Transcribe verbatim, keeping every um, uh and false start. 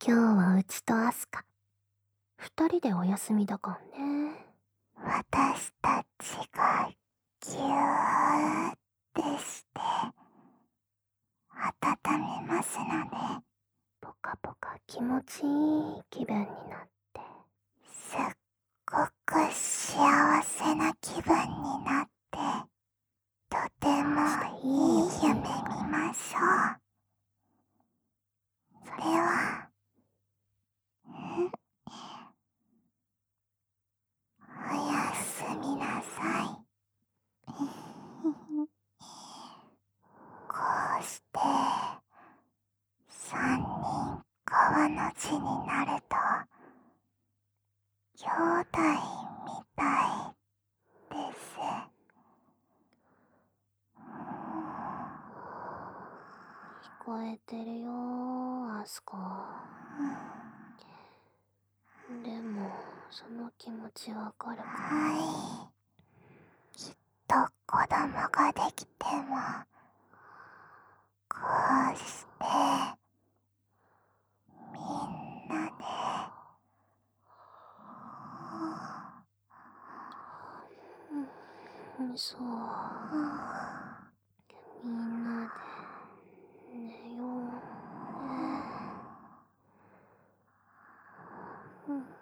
今日はうちとアスカ、二人でお休みだかんね。 私たちがぎゅーってして温めますので、 ポカポカ気持ちいい気分になって、 すっごく幸せな気分になって、とてもいい夢見ましょう。では、おやすみなさい。こうして三人川の字になると兄弟みたいです。 聞こえてるよー、アスカ。でも、その気持ちわかるかな。 はい。きっと子供ができても、こうしてみんなで、 うん、そう。みんなで寝ようね。うん